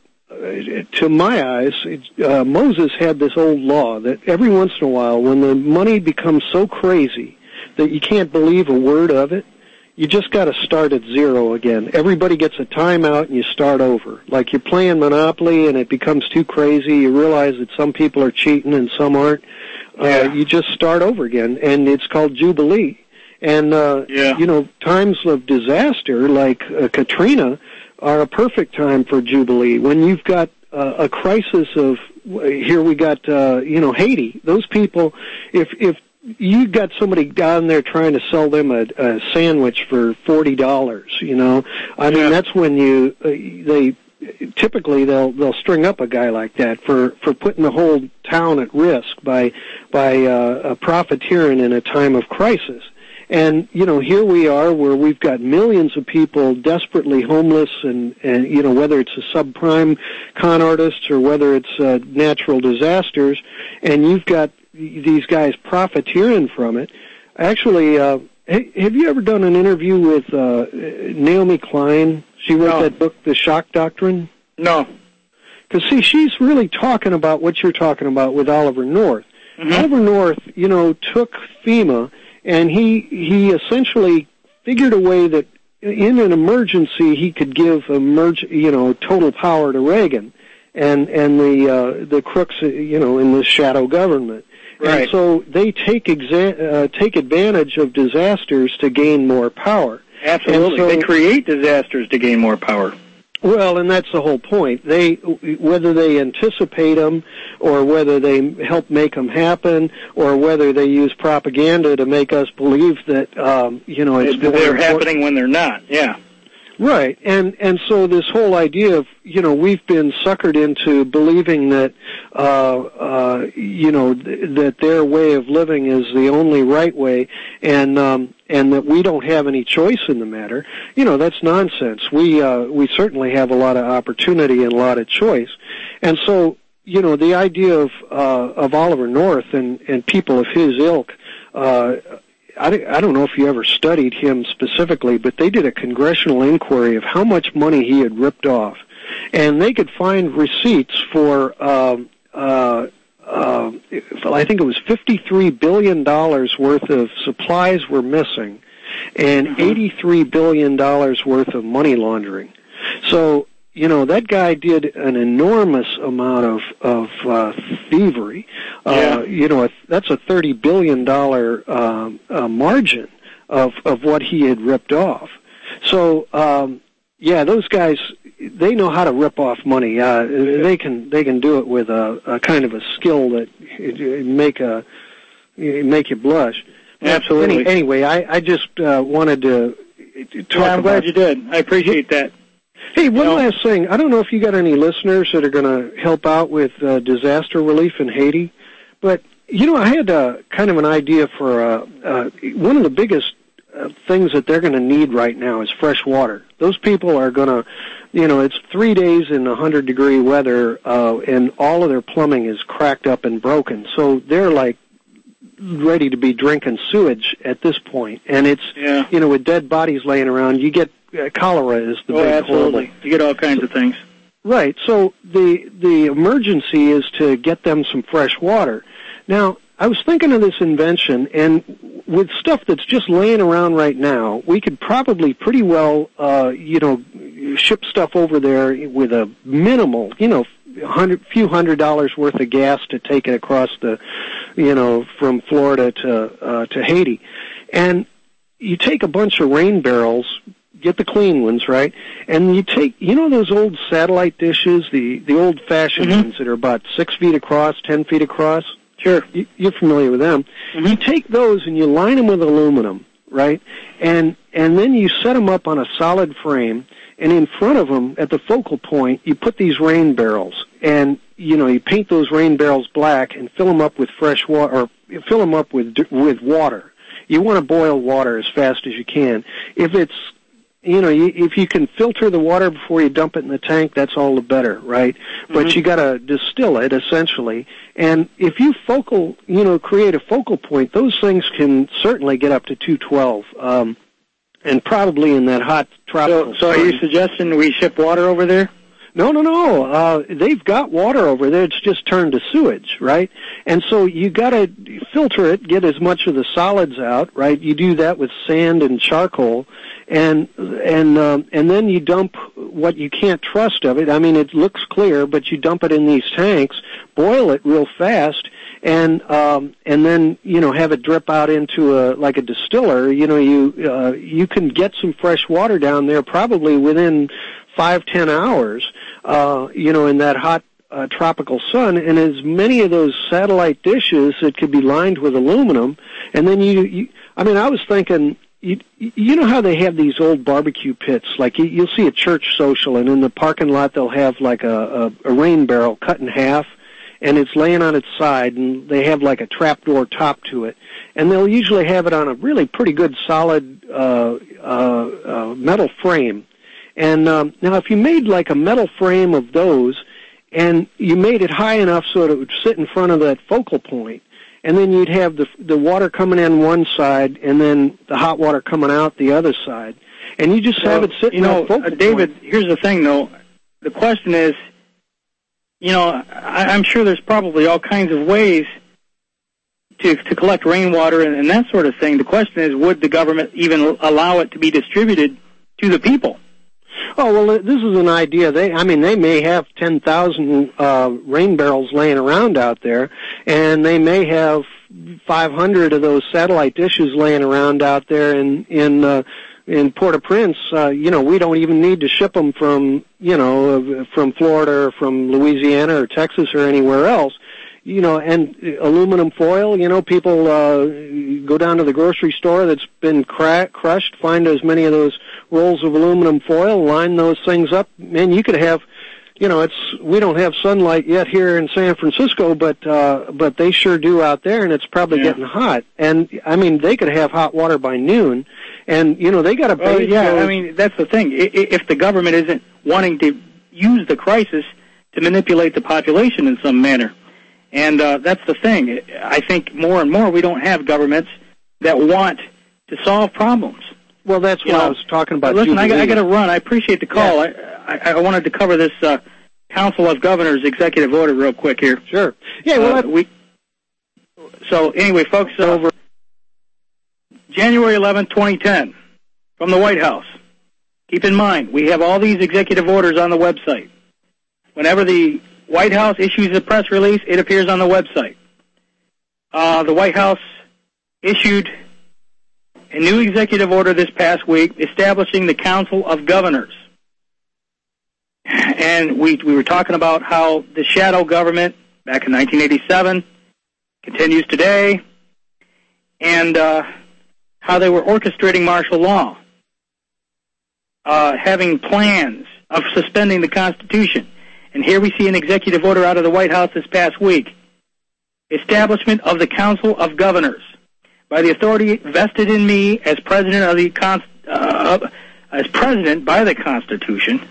to my eyes, uh, Moses had this old law that every once in a while, when the money becomes so crazy that you can't believe a word of it, you just got to start at zero again. Everybody gets a timeout and you start over. Like you're playing Monopoly and it becomes too crazy. You realize that some people are cheating and some aren't. Yeah. Uh, you just start over again, and it's called Jubilee. And, uh, yeah. you know, times of disaster like uh, Katrina are a perfect time for Jubilee. When you've got uh, a crisis of, here we got, uh, you know, Haiti. Those people, if if you got somebody down there trying to sell them a, a sandwich for forty dollars, you know, I mean, yeah. that's when you, uh, they, typically they'll they'll string up a guy like that for, for putting the whole town at risk by, by uh, profiteering in a time of crisis. And, you know, here we are where we've got millions of people desperately homeless and, and you know, whether it's a subprime con artists or whether it's uh, natural disasters, and you've got these guys profiteering from it. Actually, uh, have you ever done an interview with uh, Naomi Klein? She wrote no. that book, The Shock Doctrine? No. Because, see, she's really talking about what you're talking about with Oliver North. Mm-hmm. Oliver North, you know, took FEMA, and he he essentially figured a way that in an emergency he could give emerg you know total power to Reagan and and the uh, the crooks you know in the shadow government. Right. And so they take exa uh, take advantage of disasters to gain more power. Absolutely. So, they create disasters to gain more power. Well, and that's the whole point. They, whether they anticipate them, or whether they help make them happen, or whether they use propaganda to make us believe that, um, you know, it's they're more happening when they're not. Yeah. Right, and and so this whole idea of, you know, we've been suckered into believing that, uh, uh, you know, th- that their way of living is the only right way, and um, and that we don't have any choice in the matter. You know, that's nonsense. We uh, we certainly have a lot of opportunity and a lot of choice, and so, you know, the idea of uh, of Oliver North and and people of his ilk. Uh, I don't know if you ever studied him specifically, but they did a congressional inquiry of how much money he had ripped off. And they could find receipts for, uh, uh, uh, I think it was fifty-three billion dollars worth of supplies were missing, and mm-hmm. eighty-three billion dollars worth of money laundering. So, you know, that guy did an enormous amount of, of uh, thievery. Yeah. Uh, you know, that's a thirty billion dollars uh, uh, margin of, of what he had ripped off. So, um, yeah, those guys, they know how to rip off money. Uh, they can they can do it with a, a kind of a skill that make a make you blush. Absolutely. Any, anyway, I, I just uh, wanted to talk yeah, I'm about... glad you did. I appreciate that. Hey, one you know, last thing. I don't know if you got any listeners that are going to help out with uh, disaster relief in Haiti, but, you know, I had uh, kind of an idea for uh, uh, one of the biggest uh, things that they're going to need right now is fresh water. Those people are going to, you know, it's three days in one hundred degree weather, uh, and all of their plumbing is cracked up and broken. So they're like ready to be drinking sewage at this point. And it's, yeah. you know, with dead bodies laying around, you get uh, cholera is the oh, big absolutely. horrible. You get all kinds so, of things. Right. So the the emergency is to get them some fresh water. Now, I was thinking of this invention, and with stuff that's just laying around right now, we could probably pretty well, uh, you know, ship stuff over there with a minimal, you know, hundred, few hundred dollars worth of gas to take it across the, you know, from Florida to uh, to Haiti, and you take a bunch of rain barrels. Get the clean ones, right? And you take, you know those old satellite dishes, the, the old-fashioned mm-hmm. ones that are about six feet across, ten feet across? Sure. You, you're familiar with them. Mm-hmm. You take those and you line them with aluminum, right? And and then you set them up on a solid frame, and in front of them, at the focal point, you put these rain barrels. And, you know, you paint those rain barrels black and fill them up with fresh water, or fill them up with with water. You want to boil water as fast as you can. If it's You know, if you can filter the water before you dump it in the tank, that's all the better, right? Mm-hmm. But you got to distill it, essentially. And if you focal, you know, create a focal point, those things can certainly get up to two twelve, um, and probably in that hot tropical. So, so are you suggesting we ship water over there? No, no, no. Uh, they've got water over there. It's just turned to sewage, right? And so you got to filter it, get as much of the solids out, right? You do that with sand and charcoal, and and um, and then you dump what you can't trust of it. I mean, it looks clear, but you dump it in these tanks, boil it real fast, and um, and then you know have it drip out into a like a distiller. You know, you uh, you can get some fresh water down there probably within five ten hours. Uh, you know, in that hot uh, tropical sun, and as many of those satellite dishes that could be lined with aluminum, and then you, you I mean, I was thinking, you, you know how they have these old barbecue pits, like you, you'll see a church social, and in the parking lot they'll have like a, a, a rain barrel cut in half, and it's laying on its side, and they have like a trapdoor top to it, and they'll usually have it on a really pretty good solid uh, uh, uh, metal frame. And um, now if you made like a metal frame of those and you made it high enough so that it would sit in front of that focal point, and then you'd have the the water coming in one side and then the hot water coming out the other side, and you just so, have it sit you in know, that focal uh, David, point. here's the thing, though. The question is, you know, I, I'm sure there's probably all kinds of ways to to collect rainwater and, and that sort of thing. The question is, would the government even allow it to be distributed to the people? Oh, well, this is an idea. They, I mean, they may have ten thousand uh, rain barrels laying around out there, and they may have five hundred of those satellite dishes laying around out there in, in uh, in Port-au-Prince, uh, you know, we don't even need to ship them from, you know, from Florida or from Louisiana or Texas or anywhere else. You know, and aluminum foil, you know, people uh, go down to the grocery store that's been crack, crushed, find as many of those rolls of aluminum foil, line those things up, and you could have, you know, it's we don't have sunlight yet here in San Francisco, but uh, but they sure do out there, and it's probably yeah. getting hot. And, I mean, they could have hot water by noon, and, you know, they got to well, bathe. Yeah, those. I mean, that's the thing. If the government isn't wanting to use the crisis to manipulate the population in some manner, and uh, that's the thing. I think more and more we don't have governments that want to solve problems. Well, that's you what know, I was talking about. Listen, I, I got to run. I appreciate the call. Yeah. I, I, I wanted to cover this uh, Council of Governors executive order real quick here. Sure. Yeah. Well, uh, we. So anyway, folks, uh, over January eleventh, twenty ten, from the White House. Keep in mind, we have all these executive orders on the website. Whenever the White House issues a press release, it appears on the website. Uh, the White House issued a new executive order this past week establishing the Council of Governors. And we, we were talking about how the shadow government back in nineteen eighty-seven continues today, and uh, how they were orchestrating martial law, uh, having plans of suspending the Constitution. And here we see an executive order out of the White House this past week. Establishment of the Council of Governors by the authority vested in me as president of the Con- uh, as president by the Constitution.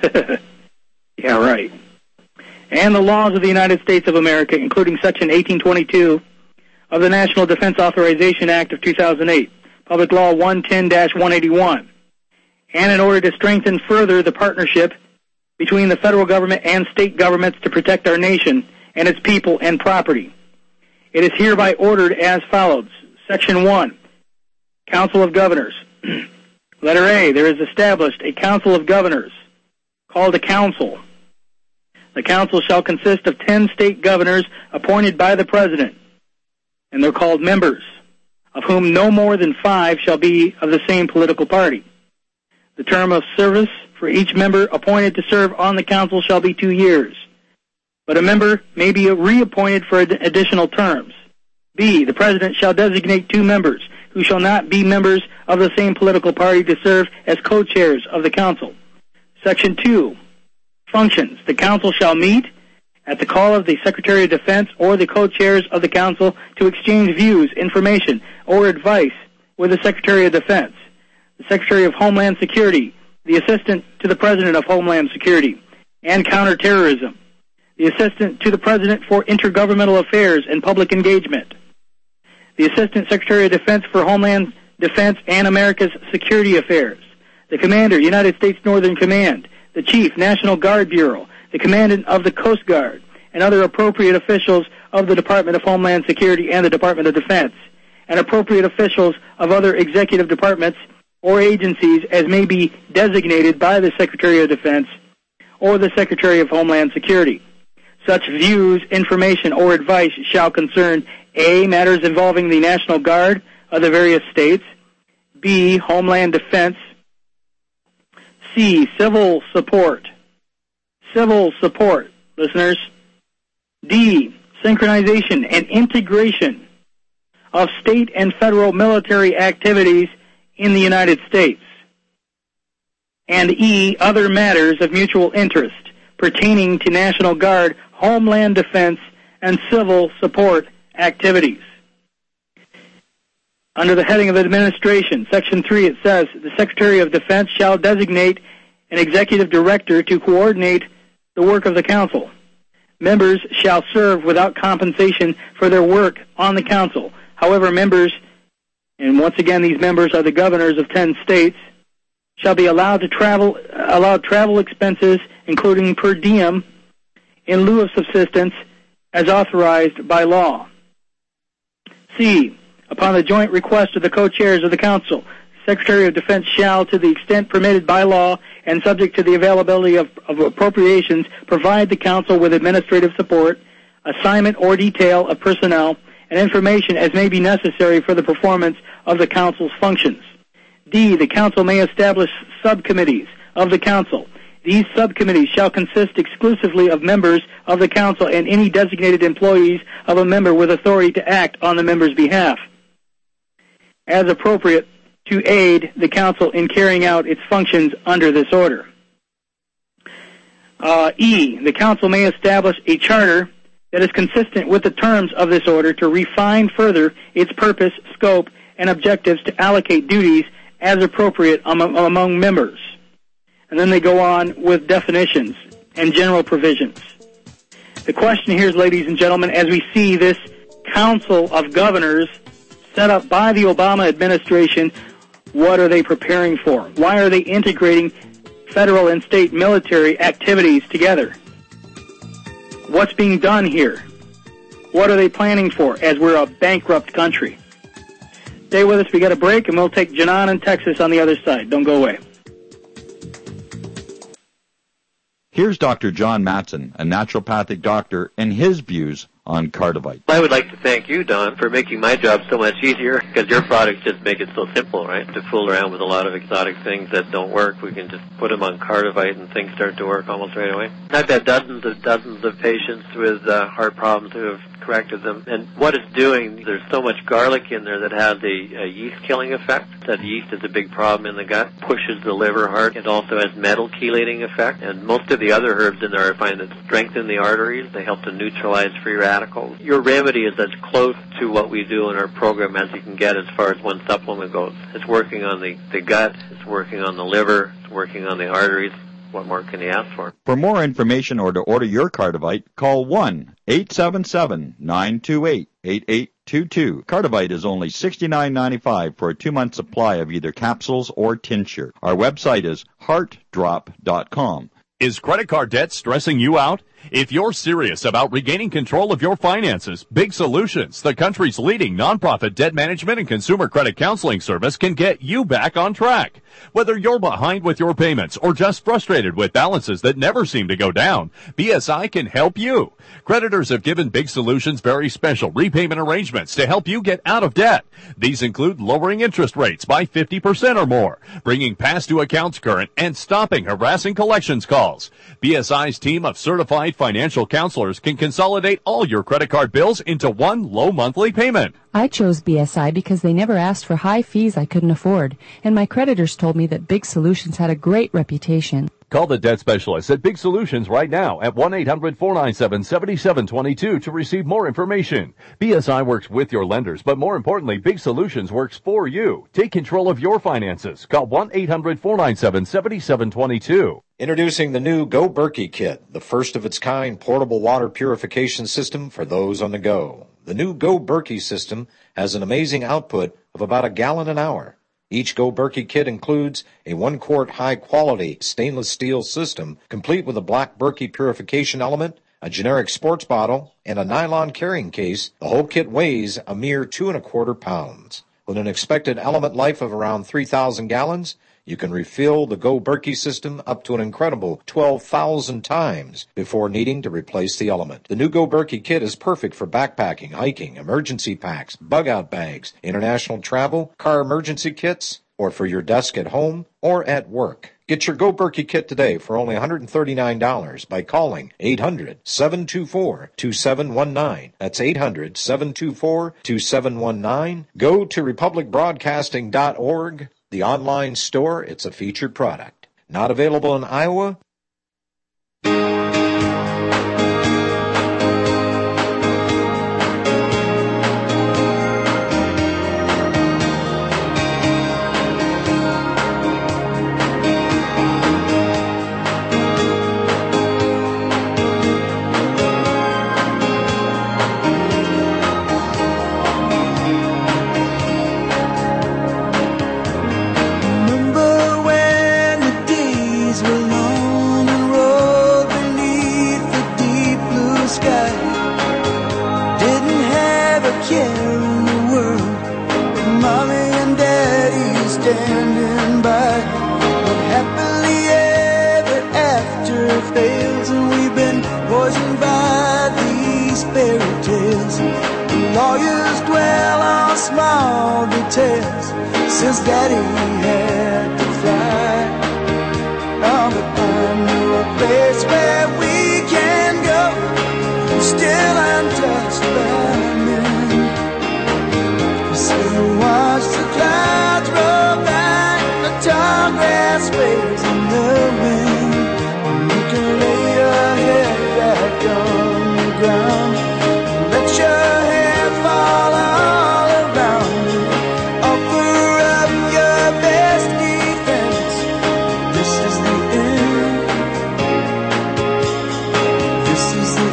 Yeah, right. And the laws of the United States of America, including Section eighteen twenty-two of the National Defense Authorization Act of two thousand eight, Public Law one ten dash one eighty-one. And in order to strengthen further the partnership between the federal government and state governments to protect our nation and its people and property. It is hereby ordered as follows. Section one, Council of Governors. Letter A, there is established a Council of Governors called a council. The council shall consist of ten state governors appointed by the President, and they're called members, of whom no more than five shall be of the same political party. The term of service for each member appointed to serve on the council shall be two years, but a member may be reappointed for ad- additional terms. B, the President shall designate two members who shall not be members of the same political party to serve as co-chairs of the council. Section two, functions. The council shall meet at the call of the Secretary of Defense or the co-chairs of the council to exchange views, information, or advice with the Secretary of Defense, the Secretary of Homeland Security, the Assistant to the President of Homeland Security and Counterterrorism, the Assistant to the President for Intergovernmental Affairs and Public Engagement, the Assistant Secretary of Defense for Homeland Defense and America's Security Affairs, the Commander, United States Northern Command, the Chief, National Guard Bureau, the Commandant of the Coast Guard, and other appropriate officials of the Department of Homeland Security and the Department of Defense, and appropriate officials of other executive departments or agencies as may be designated by the Secretary of Defense or the Secretary of Homeland Security. Such views, information, or advice shall concern A, matters involving the National Guard of the various states, B, Homeland Defense, C, civil support, civil support, listeners, D, synchronization and integration of state and federal military activities in the United States, and E, other matters of mutual interest pertaining to National Guard, Homeland Defense, and civil support activities. Under the heading of administration, Section three, it says, the Secretary of Defense shall designate an executive director to coordinate the work of the council. Members shall serve without compensation for their work on the council. However, members, and once again these members are the governors of ten states, shall be allowed to travel, allowed travel expenses, including per diem, in lieu of subsistence, as authorized by law. C, upon the joint request of the co-chairs of the council, Secretary of Defense shall, to the extent permitted by law and subject to the availability of, of appropriations, provide the council with administrative support, assignment or detail of personnel, and information as may be necessary for the performance of the council's functions. D, the council may establish subcommittees of the council. These subcommittees shall consist exclusively of members of the council and any designated employees of a member with authority to act on the member's behalf, as appropriate, to aid the council in carrying out its functions under this order. Uh, E, the council may establish a charter that is consistent with the terms of this order to refine further its purpose, scope, and objectives to allocate duties as appropriate among, among members. And then they go on with definitions and general provisions. The question here is, ladies and gentlemen, as we see this Council of Governors set up by the Obama administration, what are they preparing for? Why are they integrating federal and state military activities together? What's being done here? What are they planning for as we're a bankrupt country? Stay with us. We got a break, and we'll take Janan in Texas on the other side. Don't go away. Here's Doctor John Matson, a naturopathic doctor, and his views on Cardivite. I would like to thank you, Don, for making my job so much easier, because your products just make it so simple, right? To fool around with a lot of exotic things that don't work, we can just put them on Cardivite and things start to work almost right away. I've had dozens of dozens of patients with uh, heart problems who have corrected them, and what it's doing, there's so much garlic in there that has a, a yeast-killing effect. That yeast is a big problem in the gut, pushes the liver hard. It also has metal chelating effect, and most of the other herbs in there I find that strengthen the arteries. They help to neutralize free radicals. Your remedy is as close to what we do in our program as you can get as far as one supplement goes. It's working on the, the gut, it's working on the liver, it's working on the arteries. What more can you ask for? For more information or to order your Cardivite, call one eight seven seven, nine two eight, eight eight two two. Cardivite is only sixty-nine ninety-five for a two-month supply of either capsules or tincture. Our website is heart drop dot com. Is credit card debt stressing you out? If you're serious about regaining control of your finances, Big Solutions, the country's leading nonprofit debt management and consumer credit counseling service, can get you back on track. Whether you're behind with your payments or just frustrated with balances that never seem to go down, B S I can help you. Creditors have given Big Solutions very special repayment arrangements to help you get out of debt. These include lowering interest rates by fifty percent or more, bringing past due accounts current, and stopping harassing collections calls. B S I's team of certified financial counselors can consolidate all your credit card bills into one low monthly payment. I chose B S I because they never asked for high fees I couldn't afford, and my creditors told me that Big Solutions had a great reputation. Call the debt specialist at Big Solutions right now at one eight hundred, four nine seven, seven seven two two to receive more information. B S I works with your lenders, but more importantly, Big Solutions works for you. Take control of your finances. Call one eight hundred, four nine seven, seven seven two two. Introducing the new Go Berkey Kit, the first of its kind portable water purification system for those on the go. The new Go Berkey system has an amazing output of about a gallon an hour. Each Go Berkey kit includes a one-quart high-quality stainless steel system, complete with a black Berkey purification element, a generic sports bottle, and a nylon carrying case. The whole kit weighs a mere two and a quarter pounds. With an expected element life of around three thousand gallons, you can refill the Go Berkey system up to an incredible twelve thousand times before needing to replace the element. The new Go Berkey kit is perfect for backpacking, hiking, emergency packs, bug-out bags, international travel, car emergency kits, or for your desk at home or at work. Get your Go Berkey kit today for only one hundred thirty-nine dollars by calling eight hundred, seven two four, two seven one nine. That's eight hundred, seven two four, two seven one nine. Go to republic broadcasting dot org. The online store, it's a featured product. Not available in Iowa? standing by. But happily ever after fails, and we've been poisoned by these fairy tales. The Lawyers dwell on small details since Daddy had to fly. Oh, but I know a place where we can go, still untouched by men. So watch the clouds roll back, the tall grass waves in the wind. You can lay your head back on the ground, let your hair fall all around you. Offer up your best defense. This is the end. This is the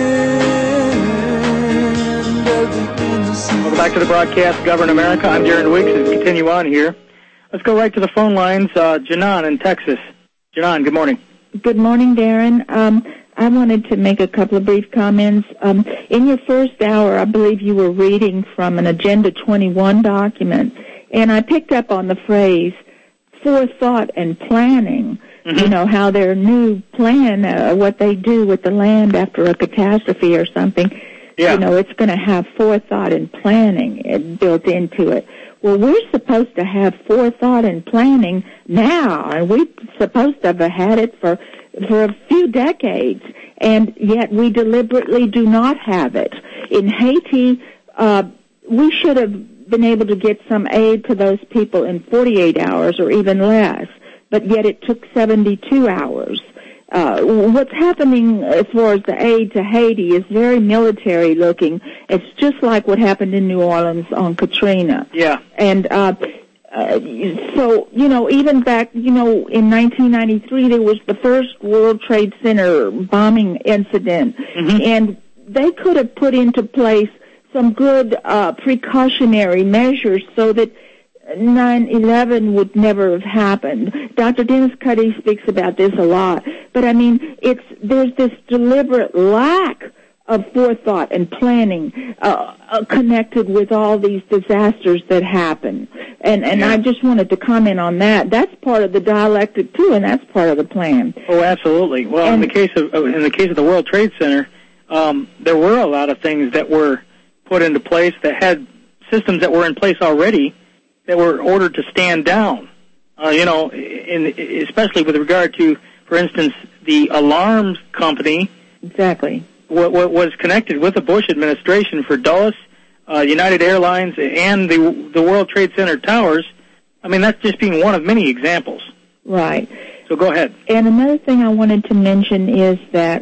end of the innocent. Welcome back to the broadcast, Govern America. I'm Darren Wiggs, and we continue on here. Let's go right to the phone lines. Uh, Janan in Texas. Janan, good morning. Good morning, Darren. Um, I wanted to make a couple of brief comments. Um, in your first hour, I believe you were reading from an Agenda twenty-one document, and I picked up on the phrase forethought and planning. Mm-hmm. You know, how their new plan, uh, what they do with the land after a catastrophe or something, yeah. You know, it's going to have forethought and planning built into it. Well, we're supposed to have forethought and planning now, and we're supposed to have had it for for a few decades, and yet we deliberately do not have it. In Haiti, uh, we should have been able to get some aid to those people in forty-eight hours or even less, but yet it took seventy-two hours. Uh, what's happening as far as the aid to Haiti is very military looking. It's just like what happened in New Orleans on Katrina. Yeah. And, uh, uh, so, you know, even back, you know, in nineteen ninety-three, there was the first World Trade Center bombing incident. Mm-hmm. And they could have put into place some good, uh, precautionary measures so that nine eleven would never have happened. Doctor Dennis Cuddy speaks about this a lot. But, I mean, it's there's this deliberate lack of forethought and planning uh, uh, connected with all these disasters that happen. And and yeah. I just wanted to comment on that. That's part of the dialectic, too, and that's part of the plan. Oh, absolutely. Well, and, in the case of in the case of the World Trade Center, um, there were a lot of things that were put into place that had systems that were in place already that were ordered to stand down, uh, you know, in, especially with regard to, for instance, the alarms company. Exactly. What, what was connected with the Bush administration for Dulles, uh, United Airlines, and the the World Trade Center towers. I mean, that's just being one of many examples. Right. So go ahead. And another thing I wanted to mention is that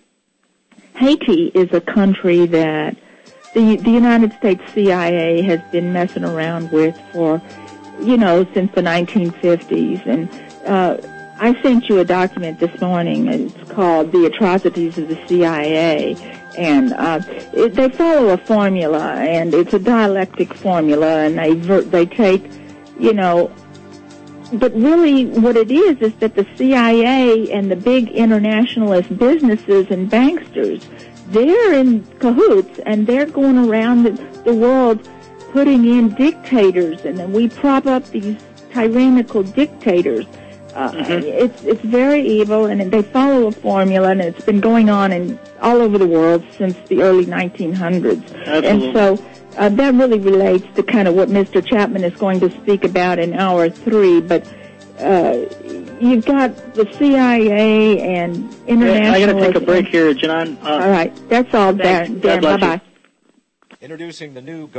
Haiti is a country that The, the United States C I A has been messing around with for, you know, since the nineteen fifties. And uh, I sent you a document this morning. It's called The Atrocities of the C I A. And uh, it, they follow a formula, and it's a dialectic formula, and they ver- they take, you know, but really what it is is that the C I A and the big internationalist businesses and banksters, they're in cahoots, and they're going around the, the world putting in dictators, and then we prop up these tyrannical dictators. Uh, mm-hmm. It's it's very evil, and they follow a formula, and it's been going on in all over the world since the early nineteen hundreds. Absolutely. And so uh, that really relates to kind of what Mister Chapman is going to speak about in hour three, but uh, you've got the C I A and international... I got to take a break here, Janan. Uh, all right. That's all, Darren. Darren, bye-bye. Introducing the new